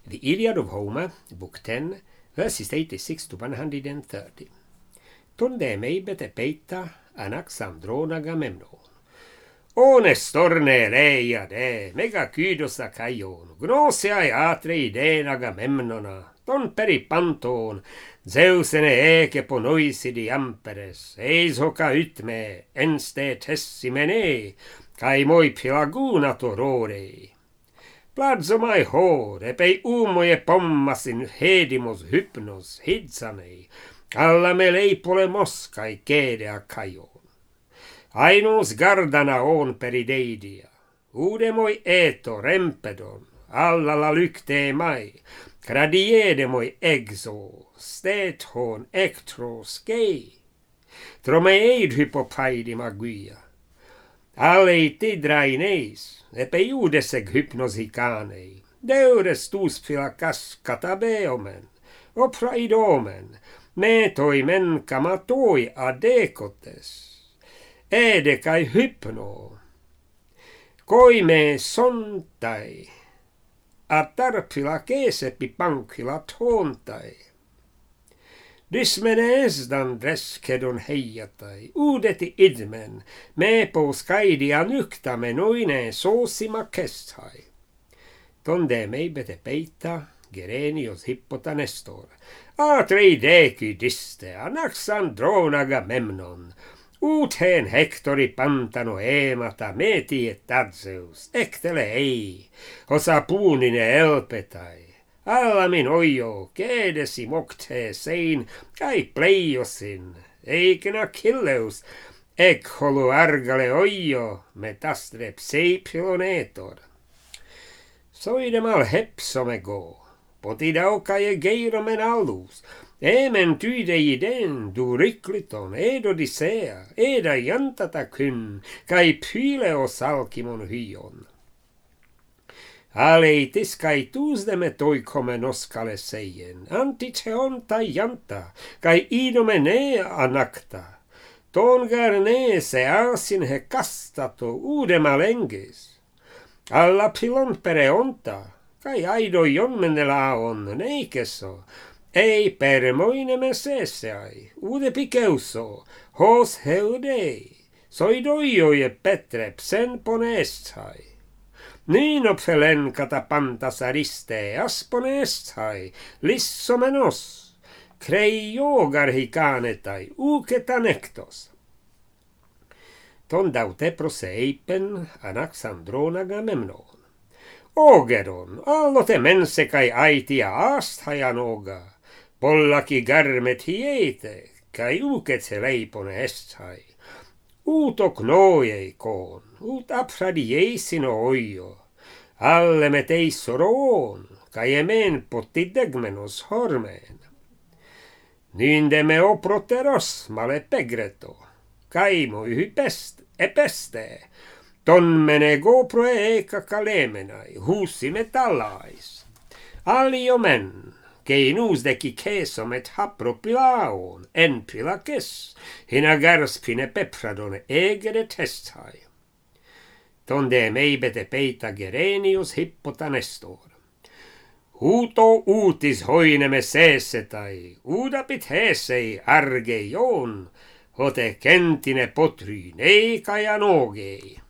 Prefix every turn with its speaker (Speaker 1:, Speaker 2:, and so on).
Speaker 1: The Iliad of Homer, Book 10, verses 86 to 130. Tonde meibete peita Anaxandron Agamemnon. O Nestorne reia de, mega kydos akaion, gnosia atre ideen Agamemnona, ton peripanton, Zeusene eke ponoisidi amperes, eis hoca ytme, enste tessimene, kai moi pilaguna torore. Pladzo mai hår, epei umoje pommasin hedimos hypnos hidsanei, alla me leipole moskai kedea kajon. Ainos gardana on perideidia, udemoi eto rempedon, alla la lykte mai, gradiedemoi exo, stethon ektros gei. Tromeid hypopaidi magia. Allei tidraineis, epeiudeseg hypnoshikanei, deures tus filakas katabeomen, opraidomen, metoimen kamatoi adekotes, edekai hypno, koime sontai, atarpila kesepi pankila tontai. Dysmenesdan dreskedon heijatai, uudeti idmen, mepos kaidia nyktamen noine soosima kesthai. Tonde meibete peita, Gerenios hippota Nestor, atrei deky diste, Anaxandron Agamemnon, uuthen Hektori pantano emata, meti et Tadzeus, ektele ei, osa puunine elpetai. Alla min ojo, kedesi mokte sein, kai pleiosin, eiken Achilleus, holu argale ojo, metastre pseipilonetor. Soidemal hepsome go, potidaukaje geiromen allus, emen tydeiden du rykliton, ed Odyssea, eda jantata kyn, kai pyleos alkimon hyon. Aleitis kai tuusdeme toikome noskale seien, antiteonta janta, kai idomene anakta. Tongar se asin he kastato uudema lenges. Alla pilon pereonta, kai aido jonmenela on neikeso, ei permoineme seseai, uude pikeuso, hos heudei, soidoioje petrepsen ponestrai. Niin opfelen katapantas ariste, asponestrai, lissomenos, kreijogar hikanetai, uketanektos. Ton daute proseipen Anaxandron Agamemnon. Ogeron, allote mensekai aitia aasthajanoga, pollaki garmet hiete, kai uketse leipone esthai. Uutok noojei koon, uut apsadijeisino ojo, alle me teissoroon, kai emen potidegmenos hormeen. Nyndeme oproteros male pegreto, kaimo hypest epeste, ton mene gopro eka kalemenai, huusi metallais. Aliomen, keinus deki kesomet hapropilaon, en pilakes, hinagarspine pepradon egere testhai. Tonde meibete peita Gerenios hippota Nestor. Huuto uutis hoineme seesetai, uudapit heesei argeion, hote kentine potryn eika ja noogei.